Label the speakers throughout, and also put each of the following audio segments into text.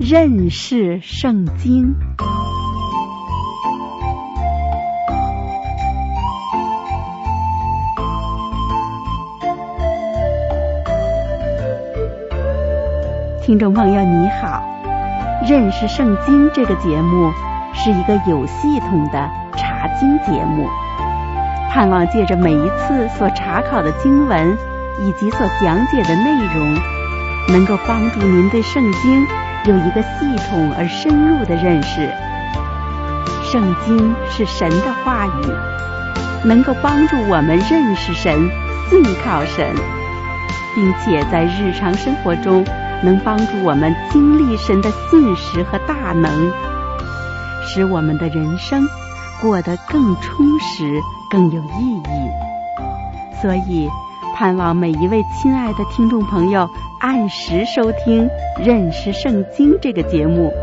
Speaker 1: 认识圣经。听众朋友你好，认识圣经这个节目是一个有系统的查经节目，盼望借着每一次所查考的经文以及所讲解的内容，能够帮助您对圣经有一个系统而深入的认识。圣经是神的话语，能够帮助我们认识神、信靠神，并且在日常生活中能帮助我们经历神的信实和大能，使我们的人生过得更充实、更有意义。所以盼望每一位亲爱的听众朋友按时收听《认识圣经》这个节目。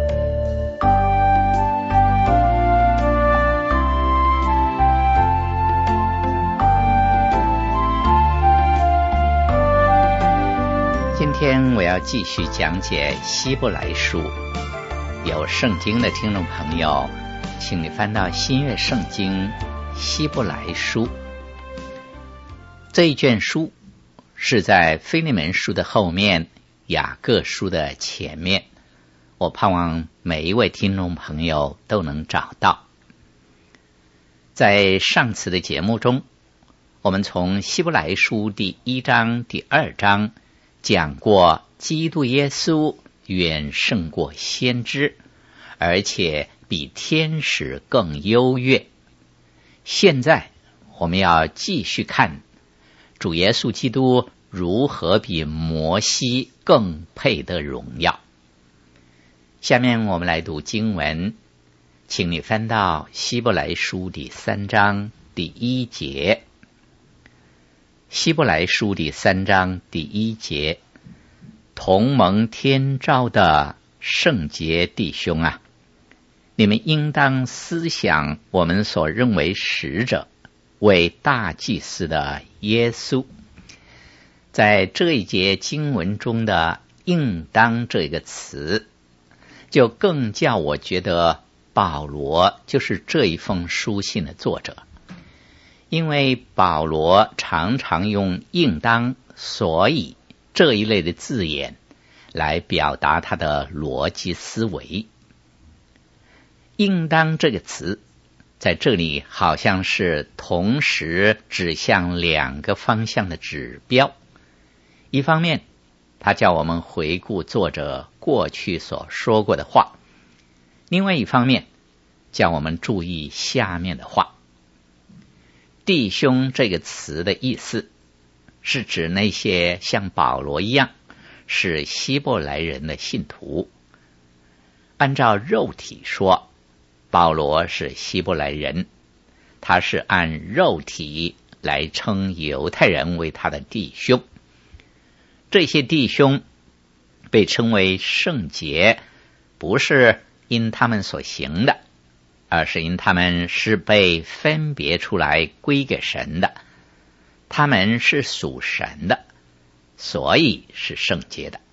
Speaker 2: 今天我要继续讲解希伯来书。有圣经的听众朋友，请你翻到新约圣经希伯来书。这一卷书是在腓利门书的后面，雅各书的前面，我盼望每一位听众朋友都能找到。在上次的节目中，我们从希伯来书第1章、第2章讲过基督耶稣远胜过先知，而且比天使更优越。现在我们要继续看主耶稣基督如何比摩西更配得荣耀。下面我们来读经文，请你翻到希伯来书第3章第1节。希伯来书第3章第1节，同蒙天召的圣洁弟兄啊，你们应当思想我们所认为使者为大祭司的耶稣。在这一节经文中的应当这个词，就更叫我觉得保罗就是这一封书信的作者，因为保罗常常用应当、所以这一类的字眼来表达他的逻辑思维。应当这个词在这里好像是同时指向两个方向的指标，一方面他叫我们回顾作者过去所说过的话，另外一方面叫我们注意下面的话。弟兄这个词的意思是指那些像保罗一样是希伯来人的信徒。按照肉体说，保罗是希伯来人，他是按肉体来称犹太人为他的弟兄。这些弟兄被称为圣洁，不是因他们所行的，而是因他们是被分别出来归给神的，他们是属神的，所以是圣洁的。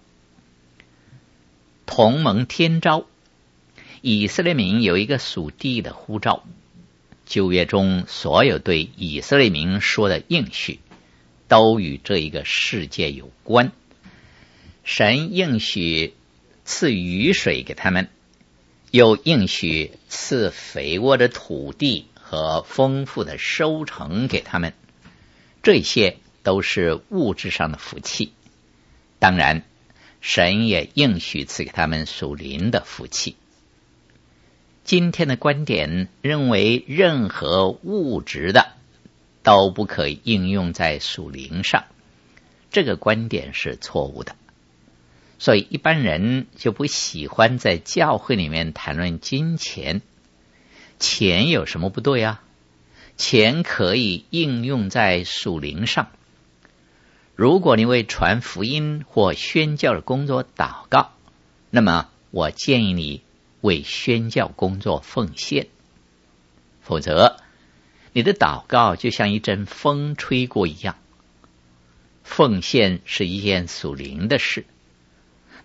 Speaker 2: 同蒙天召，以色列民有一个属地的呼召。旧约中所有对以色列民说的应许都与这一个世界有关。神应许赐雨水给他们，又应许赐肥沃的土地和丰富的收成给他们，这些都是物质上的福气。当然，神也应许赐给他们属灵的福气。今天的观点认为，任何物质的都不可以应用在属灵上，这个观点是错误的。所以一般人就不喜欢在教会里面谈论金钱。钱有什么不对啊？钱可以应用在属灵上。如果你为传福音或宣教的工作祷告，那么我建议你为宣教工作奉献，否则你的祷告就像一阵风吹过一样。奉献是一件属灵的事，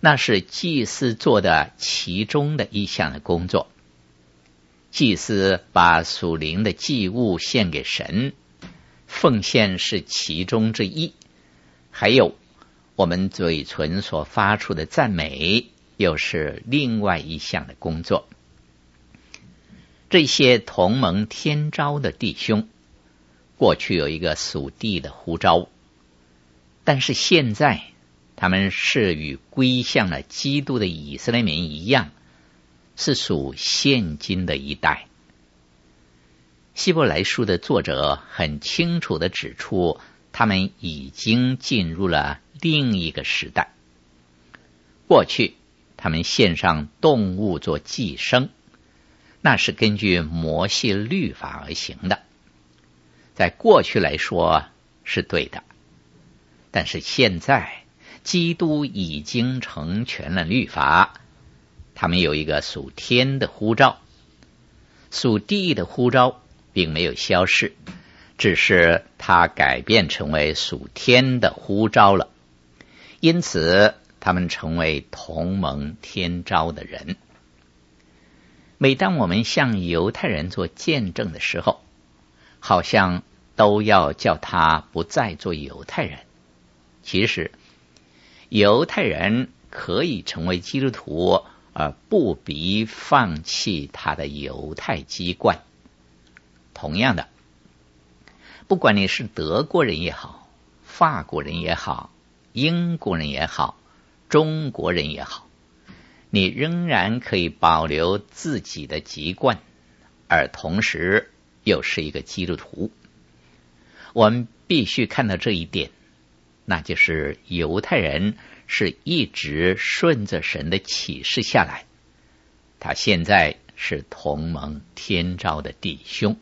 Speaker 2: 那是祭司做的其中的一项的工作。祭司把属灵的祭物献给神，奉献是其中之一，还有我们嘴唇所发出的赞美又是另外一项的工作。这些同盟天召的弟兄，过去有一个属地的呼召，但是现在他们是与归向了基督的以色列民一样，是属现今的一代。希伯来书的作者很清楚地指出，他们已经进入了另一个时代。过去他们献上动物做祭牲，那是根据摩西律法而行的，在过去来说是对的。但是现在基督已经成全了律法，他们有一个属天的呼召，属地的呼召并没有消逝，只是它改变成为属天的呼召了。因此他们成为同盟天召的人。每当我们向犹太人做见证的时候，好像都要叫他不再做犹太人。其实犹太人可以成为基督徒，而不必放弃他的犹太籍贯。同样的，不管你是德国人也好，法国人也好，英国人也好，中国人也好，你仍然可以保留自己的籍贯，而同时又是一个基督徒。我们必须看到这一点，那就是犹太人是一直顺着神的启示下来，他现在是同盟天召的弟兄。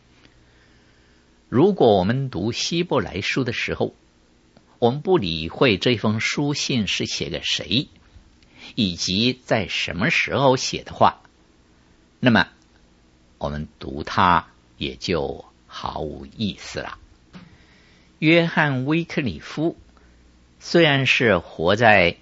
Speaker 2: 如果我们读希伯来书的时候，我们不理会这封书信是写给谁，以及在什么时候写的话，那么我们读它也就毫无意思了。约翰威克里夫虽然是活在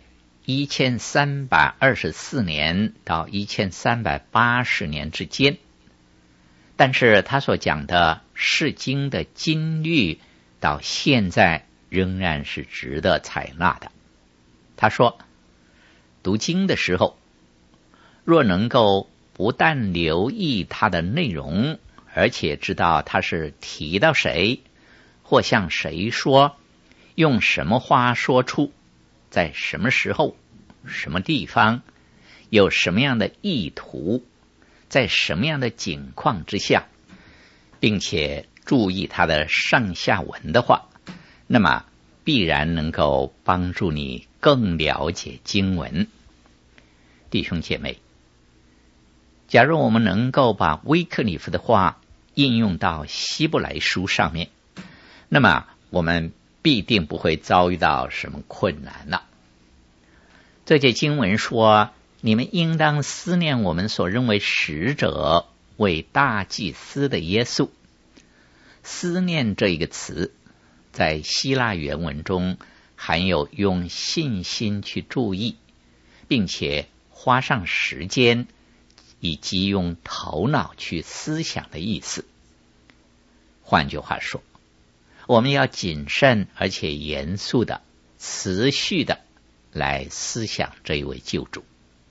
Speaker 2: 1324年到1380年之间，但是他所讲的释经的金律到现在仍然是值得采纳的。他说，读经的时候，若能够不但留意它的内容，而且知道它是提到谁，或向谁说，用什么话说出，在什么时候，什么地方，有什么样的意图，在什么样的境况之下，并且注意它的上下文的话，那么必然能够帮助你更了解经文。弟兄姐妹，假如我们能够把威克里夫的话应用到希伯来书上面，那么我们必定不会遭遇到什么困难了。这节经文说，你们应当思念我们所认为使者为大祭司的耶稣。思念这一个词在希腊原文中含有用信心去注意，并且花上时间以及用头脑去思想的意思。换句话说，我们要谨慎而且严肃的、持续的来思想这一位救主。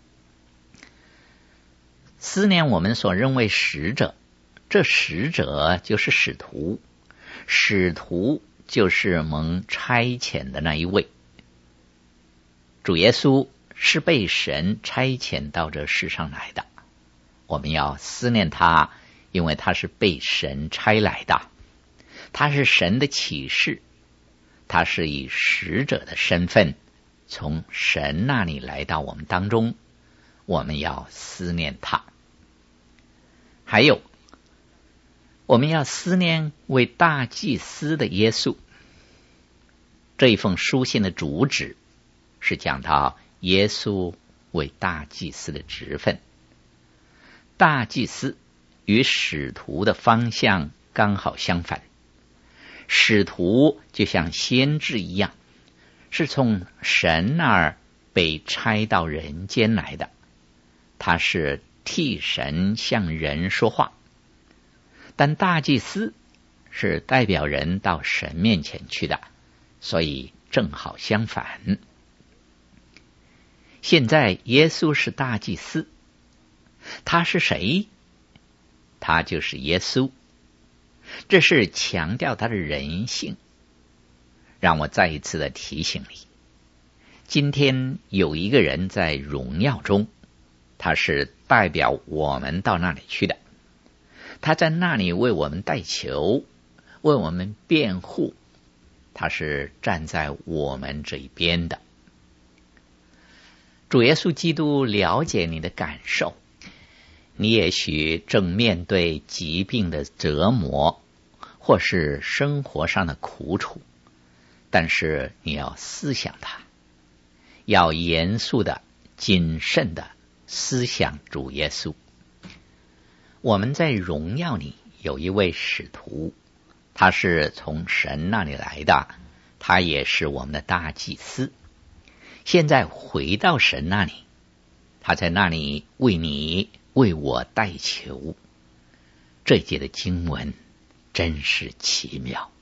Speaker 2: 思念我们所认为使者，这使者就是使徒，使徒就是蒙差遣的那一位。主耶稣是被神差遣到这世上来的，我们要思念他，因为他是被神差来的，他是神的启示，他是以使者的身份从神那里来到我们当中，我们要思念他。还有，我们要思念为大祭司的耶稣。这一封书信的主旨是讲到耶稣为大祭司的职分。大祭司与使徒的方向刚好相反，使徒就像先知一样，是从神那儿被差到人间来的，他是替神向人说话，但大祭司是代表人到神面前去的，所以正好相反。现在耶稣是大祭司，他是谁？他就是耶稣。这是强调他的人性。让我再一次的提醒你，今天有一个人在荣耀中，他是代表我们到那里去的，他在那里为我们代求，为我们辩护，他是站在我们这一边的。主耶稣基督了解你的感受，你也许正面对疾病的折磨，或是生活上的苦楚，但是你要思想它，要严肃的、谨慎的思想主耶稣。我们在荣耀里有一位使徒，他是从神那里来的，他也是我们的大祭司。现在回到神那里，他在那里为你为我代求。这节的经文真是奇妙。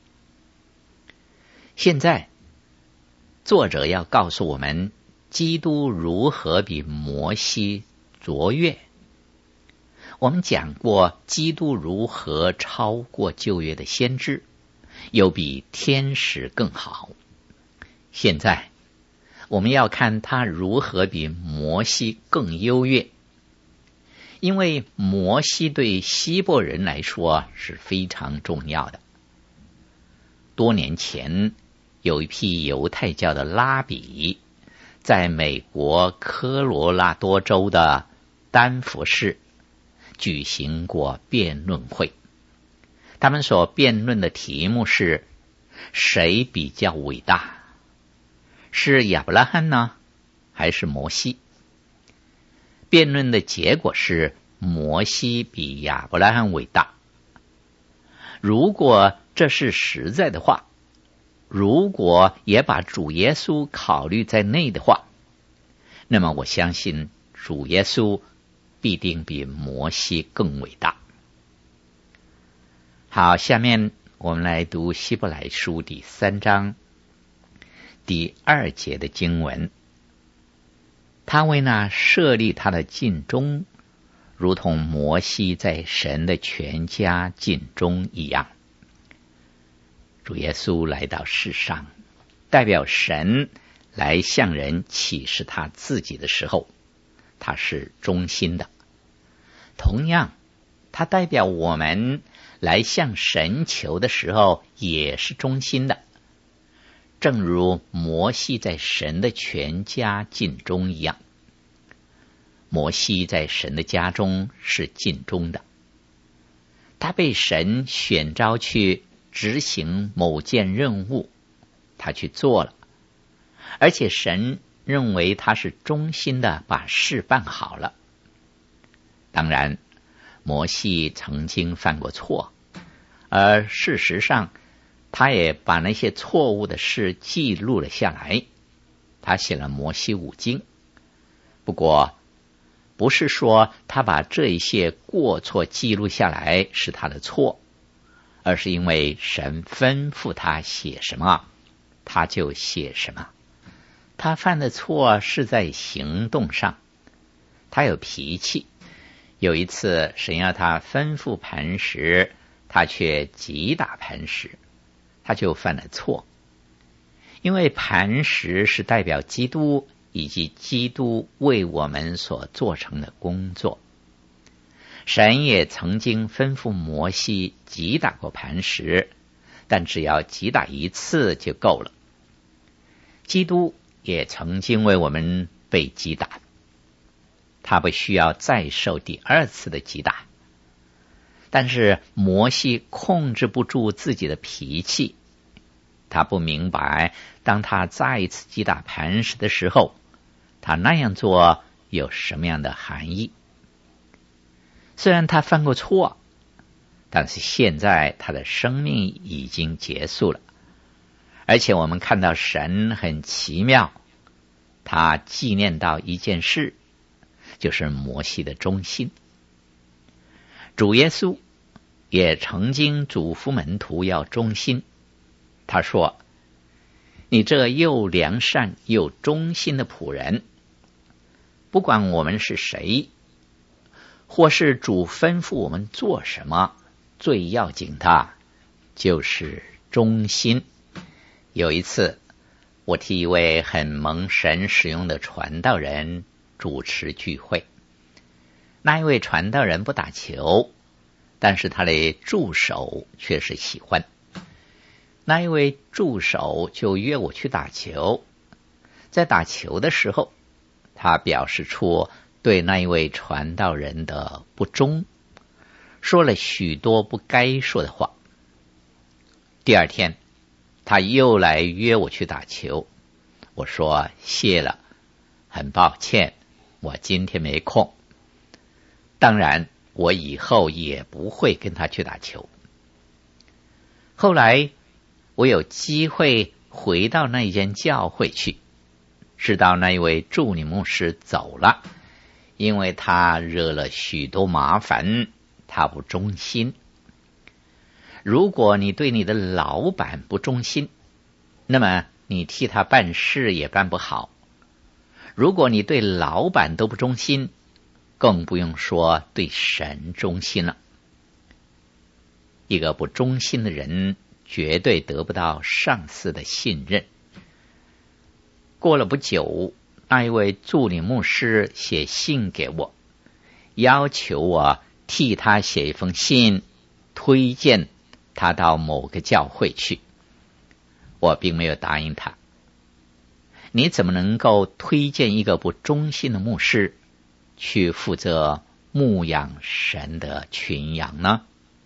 Speaker 2: 现在作者要告诉我们，基督如何比摩西卓越。我们讲过，基督如何超过旧约的先知，又比天使更好。现在我们要看他如何比摩西更优越，因为摩西对希伯人来说是非常重要的。多年前，有一批犹太教的拉比在美国科罗拉多州的丹佛市举行过辩论会，他们所辩论的题目是：谁比较伟大？是亚伯拉罕呢，还是摩西？辩论的结果是摩西比亚伯拉罕伟大。如果这是实在的话，如果也把主耶稣考虑在内的话，那么我相信主耶稣必定比摩西更伟大。好，下面我们来读希伯来书第3章第2节的经文。他为那设立他的尽忠，如同摩西在神的全家尽忠一样。主耶稣来到世上，代表神来向人启示他自己的时候，他是忠心的。同样，他代表我们来向神求的时候也是忠心的，正如摩西在神的全家尽忠一样。摩西在神的家中是尽忠的，他被神选召去执行某件任务，他去做了，而且神认为他是忠心的把事办好了。当然，摩西曾经犯过错，而事实上他也把那些错误的事记录了下来，他写了摩西五经。不过不是说他把这一些过错记录下来是他的错，而是因为神吩咐他写什么他就写什么。他犯的错是在行动上，他有脾气。有一次神要他吩咐磐石，他却击打磐石，他就犯了错。因为磐石是代表基督以及基督为我们所做成的工作。神也曾经吩咐摩西击打过磐石，但只要击打一次就够了。基督也曾经为我们被击打，他不需要再受第2次的击打。但是摩西控制不住自己的脾气，他不明白当他再一次击打磐石的时候，他那样做有什么样的含义。虽然他犯过错，但是现在他的生命已经结束了。而且我们看到神很奇妙， 他纪念到一件事，就是摩西的忠心。主耶稣也曾经嘱咐门徒要忠心，他说：你这又良善又忠心的仆人，不管我们是谁，或是主吩咐我们做什么，最要紧的就是忠心。有一次，我替一位很蒙神使用的传道人主持聚会，那一位传道人不打球，但是他的助手却是喜欢。那一位助手就约我去打球，在打球的时候，他表示出对那一位传道人的不忠，说了许多不该说的话。第二天，他又来约我去打球，我说谢了，很抱歉，我今天没空。当然，我以后也不会跟他去打球。后来，我有机会回到那一间教会去，知道那一位助理牧师走了，因为他惹了许多麻烦，他不忠心。如果你对你的老板不忠心，那么你替他办事也办不好。如果你对老板都不忠心，更不用说对神忠心了。一个不忠心的人绝对得不到上司的信任。过了不久，那一位助理牧师写信给我，要求我替他写一封信，推荐他到某个教会去。我并没有答应他。你怎么能够推荐一个不忠心的牧师去负责牧养神的群羊呢？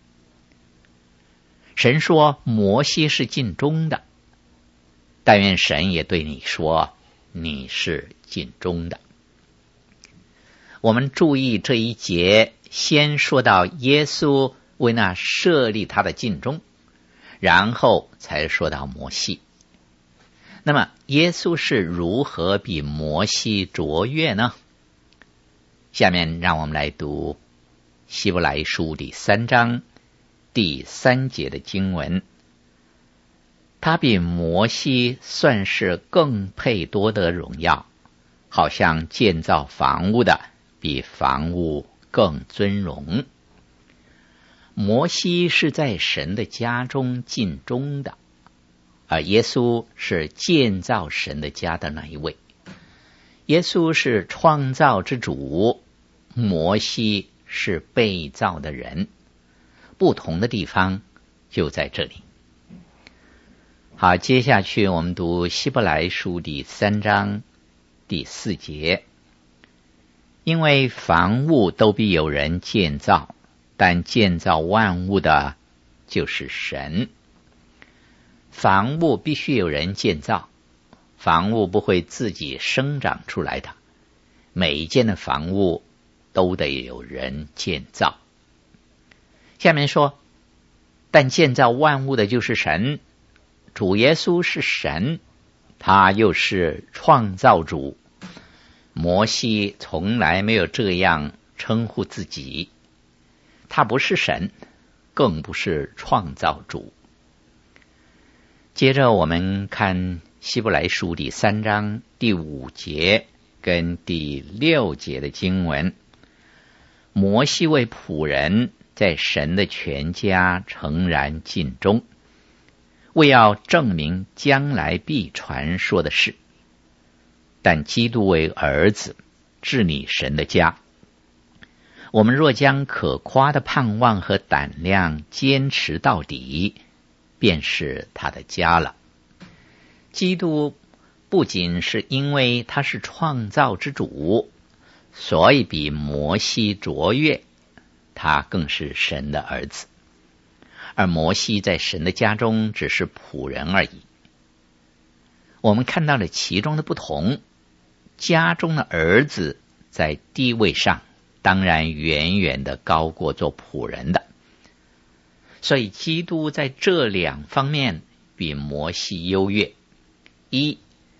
Speaker 2: 神说摩西是尽忠的，但愿神也对你说你是尽忠的。我们注意这一节，先说到耶稣为那设立他的尽忠，然后才说到摩西。那么耶稣是如何比摩西卓越呢？下面让我们来读希伯来书第3章第3节的经文。他比摩西算是更配多得荣耀，好像建造房屋的比房屋更尊荣。摩西是在神的家中尽忠的，而耶稣是建造神的家的那一位。耶稣是创造之主，摩西是被造的人，不同的地方就在这里。好，接下去我们读希伯来书第3章第4节。因为房屋都必有人建造，但建造万物的就是神。房屋必须有人建造，房屋不会自己生长出来的，每一间的房屋都得有人建造。下面说，但建造万物的就是神。主耶稣是神，他又是创造主。摩西从来没有这样称呼自己，他不是神，更不是创造主。接着我们看希伯来书第3章第5节跟第6节的经文。摩西为仆人在神的全家诚然尽忠，为要证明将来必传说的事。但基督为儿子，治理神的家。我们若将可夸的盼望和胆量坚持到底，便是他的家了。基督不仅是因为他是创造之主，所以比摩西卓越，他更是神的儿子。而摩西在神的家中只是仆人而已。我们看到了其中的不同，家中的儿子在地位上当然远远的高过做仆人的，所以基督在这2方面比摩西优越。一，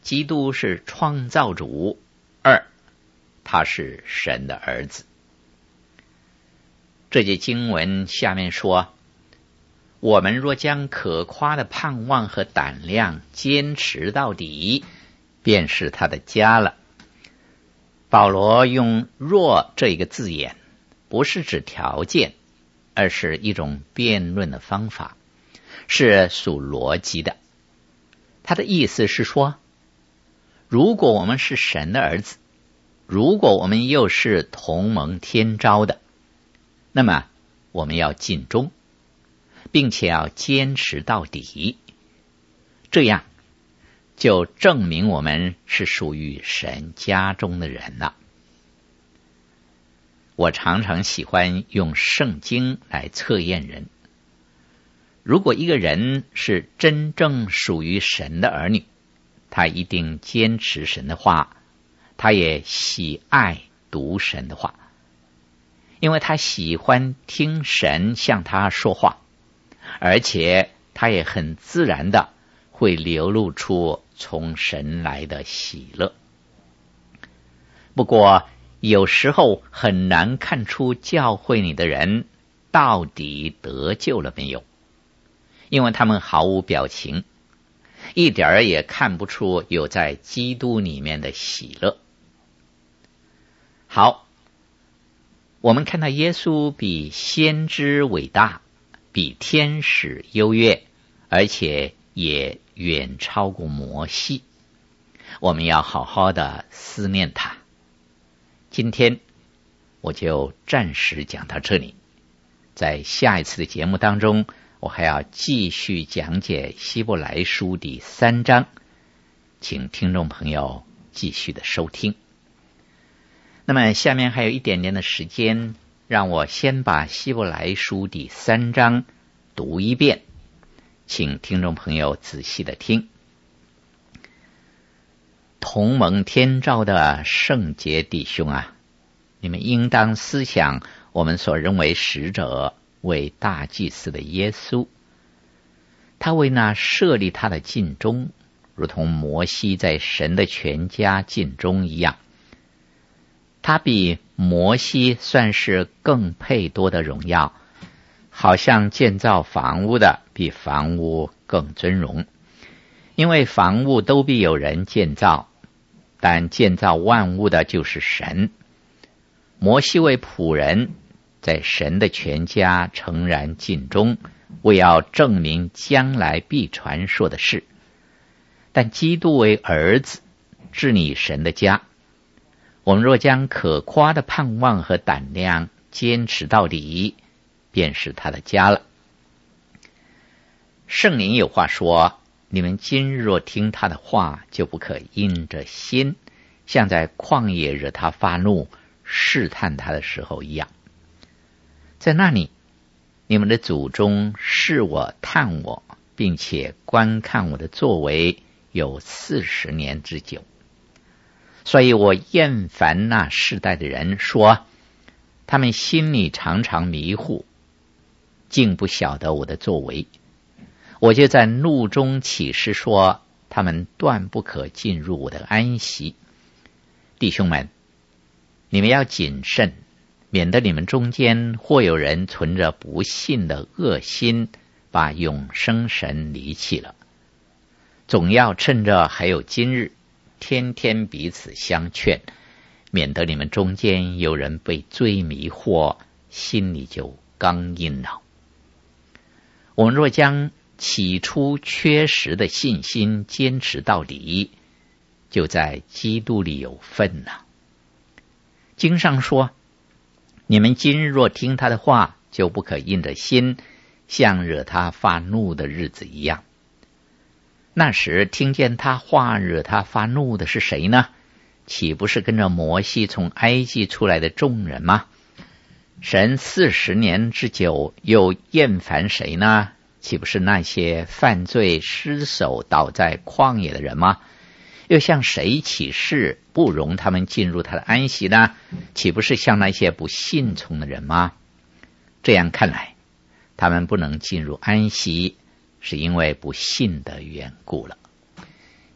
Speaker 2: 基督是创造主；二，他是神的儿子。这节经文下面说，我们若将可夸的盼望和胆量坚持到底，便是他的家了。保罗用若这一个字眼，不是指条件，而是一种辩论的方法，是属逻辑的。他的意思是说，如果我们是神的儿子，如果我们又是同蒙天召的，那么我们要尽忠，并且要坚持到底，这样就证明我们是属于神家中的人了。我常常喜欢用圣经来测验人。如果一个人是真正属于神的儿女，他一定坚持神的话，他也喜爱读神的话，因为他喜欢听神向他说话，而且他也很自然的会流露出从神来的喜乐。不过有时候很难看出教会里的人到底得救了没有，因为他们毫无表情，一点儿也看不出有在基督里面的喜乐。好，我们看到耶稣比先知伟大，比天使优越，而且也远超过摩西。我们要好好的思念他。今天我就暂时讲到这里，在下一次的节目当中，我还要继续讲解希伯来书第3章，请听众朋友继续的收听。那么下面还有一点点的时间，让我先把希伯来书第3章读一遍，请听众朋友仔细的听。同蒙天召的圣洁弟兄啊，你们应当思想我们所认为使者为大祭司的耶稣，他为那设立他的尽忠，如同摩西在神的全家尽忠一样。他比摩西算是更配多的荣耀，好像建造房屋的比房屋更尊荣，因为房屋都必有人建造，但建造万物的就是神。摩西为仆人，在神的全家诚然尽忠，为要证明将来必传说的事。但基督为儿子，治理神的家。我们若将可夸的盼望和胆量坚持到底，便是他的家了。圣灵有话说，你们今日若听他的话，就不可硬着心，像在旷野惹他发怒试探他的时候一样。在那里，你们的祖宗试我探我，并且观看我的作为有40年之久。所以我厌烦那世代的人，说他们心里常常迷糊，竟不晓得我的作为。我就在怒中起誓说，他们断不可进入我的安息。弟兄们，你们要谨慎，免得你们中间或有人存着不信的恶心，把永生神离弃了。总要趁着还有今日，天天彼此相劝，免得你们中间有人被罪迷惑，心里就刚硬了。我们若将起初缺失的信心坚持到底，就在基督里有份了。经上说，你们今日若听他的话，就不可硬着心，像惹他发怒的日子一样。那时听见他话惹他发怒的是谁呢？岂不是跟着摩西从埃及出来的众人吗？神40年之久又厌烦谁呢？岂不是那些犯罪失手倒在旷野的人吗？又向谁起誓不容他们进入他的安息呢？岂不是向那些不信从的人吗？这样看来，他们不能进入安息，是因为不信的缘故了。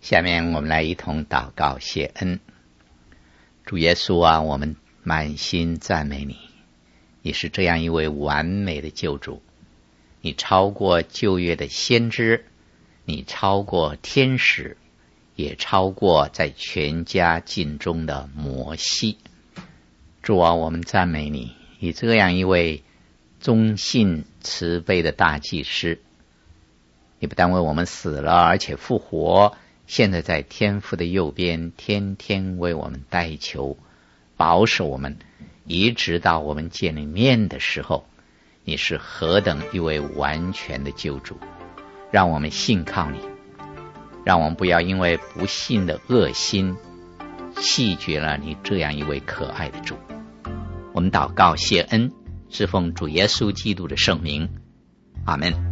Speaker 2: 下面我们来一同祷告谢恩。主耶稣啊，我们满心赞美你，你是这样一位完美的救主，你超过旧约的先知，你超过天使，也超过在全家尽中的摩西。主啊，我们赞美你，你这样一位忠信慈悲的大祭司，你不但为我们死了，而且复活，现在在天父的右边，天天为我们代求，保守我们，一直到我们见你面的时候。你是何等一位完全的救主，让我们信靠你，让我们不要因为不信的恶心弃绝了你这样一位可爱的主。我们祷告谢恩，是奉主耶稣基督的圣名，阿们。